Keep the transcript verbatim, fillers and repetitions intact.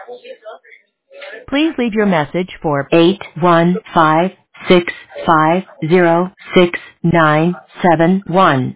Please leave your message for eight one five six five zero six nine seven one.